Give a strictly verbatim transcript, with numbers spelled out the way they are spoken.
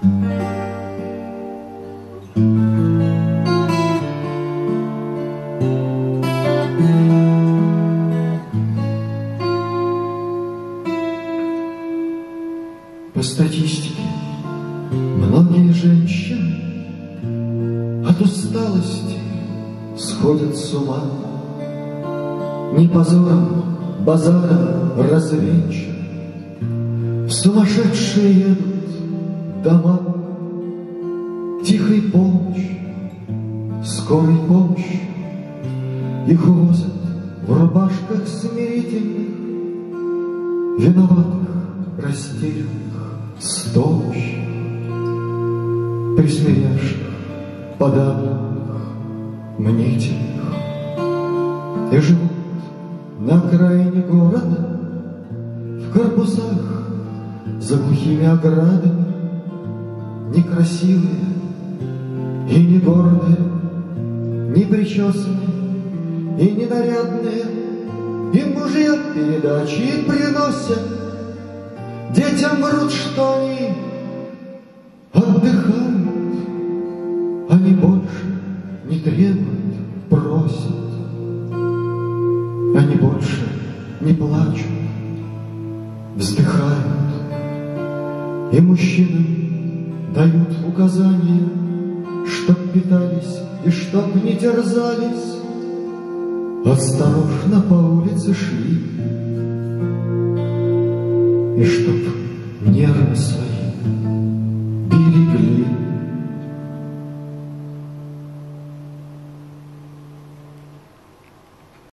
По статистике, многие женщины от усталости сходят с ума. Не позором, базаром развенчан, в сумасшедшие едут дома. Тихой помощью, скорой помощью их увозят в рубашках смирительных, виноватых, растерянных, стонущих, присмиревших, подавленных, мнительных. И живут на окраине города, в корпусах, за глухими оградами, некрасивые и не гордые, не причесанные и не нарядные. Им мужья передачи приносят, детям врут, что они отдыхают. Они больше не требуют, просят. Они больше не плачут, вздыхают. И мужчинам дают указания, чтоб питались и чтоб не терзались, осторожно по улице шли, и чтоб нервы свои